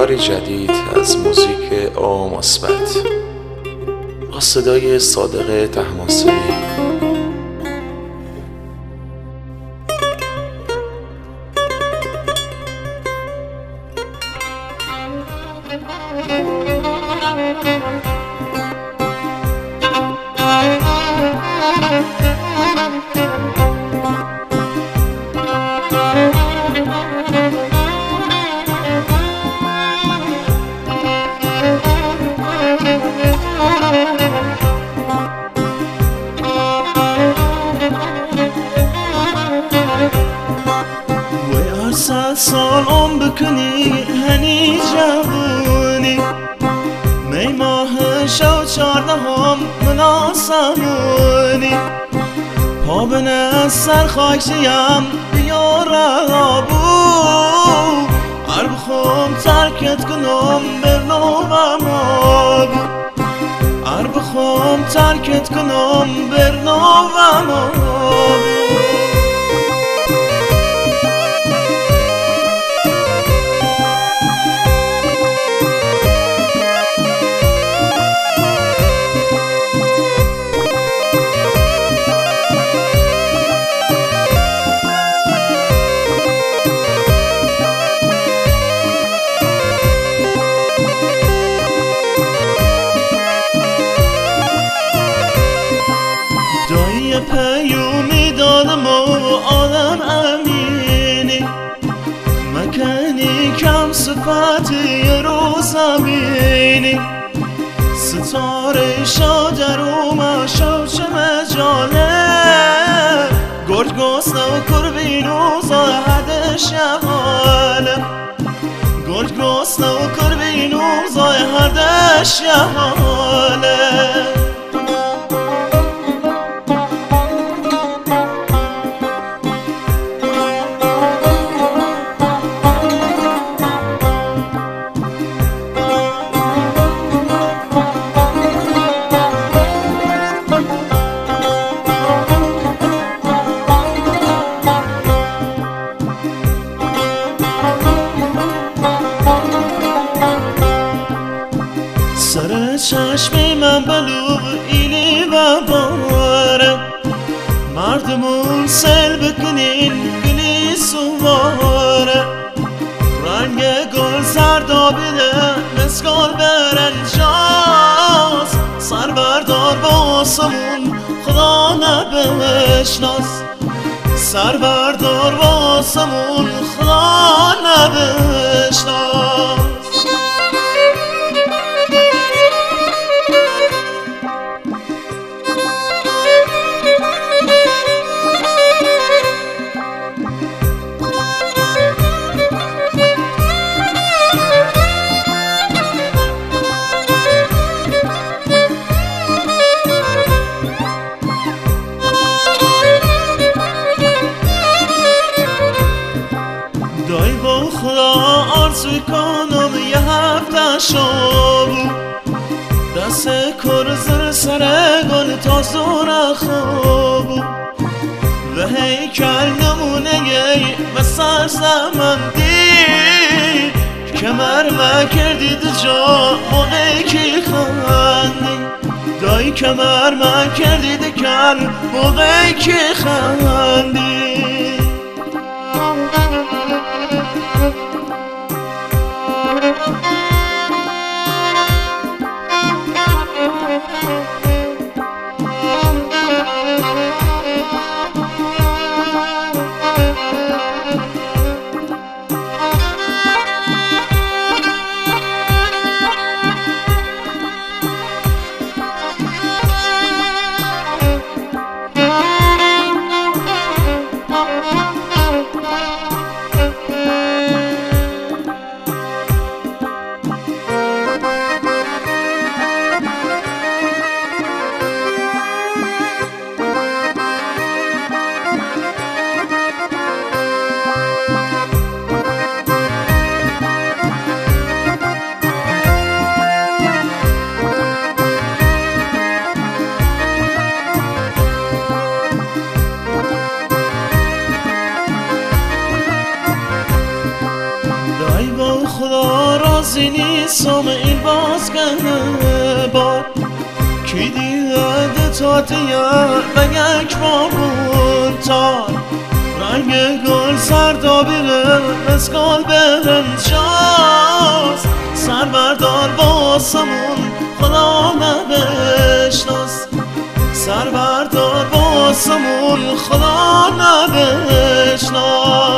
کاری جدید از موزیک آ مثبت با صدای صادق طهماسبی. صد سال عمر بکنی هنی جوونی می ماه شو 14 مناسبونی پا بنه سر خاکشیم بیار رابو هر بخوام ترکت کنم برنامم آبو هر بخوام ترکت کنم برنامم آبو پیومی دادم و آدم امینی مکنی کم صفتی رو زمینی ستاره شا در اومه شو چه مجاله گرد گسنه و کربین و زاهد شهاله گرد گسنه و کربین و زاهد شهاله سر چشمی من بلو ایلی و باره مردمون سل بکنین گلی سواره رنگ گل زردابیده مسکال برنجاز سر بردار با آسمون خدا نبشناس سر بردار با آسمون خدا نبشناس خدا آرزو کنم یه هفته شابو دست کرزر سر گل تا زور خوابو و هیکل نمونه و سرزمندی کمر ما کردید جا موقعی که خواندی دایی کمر ما کردید کل موقعی که خواندی خدا راضی نیستم این بازگه بار کی دیده تا دیار به یک بابون تار رنگ گل سردابیره از گل برنجاست سر بردار باسمون خدا نبشناس سر بردار باسمون خدا نبشناس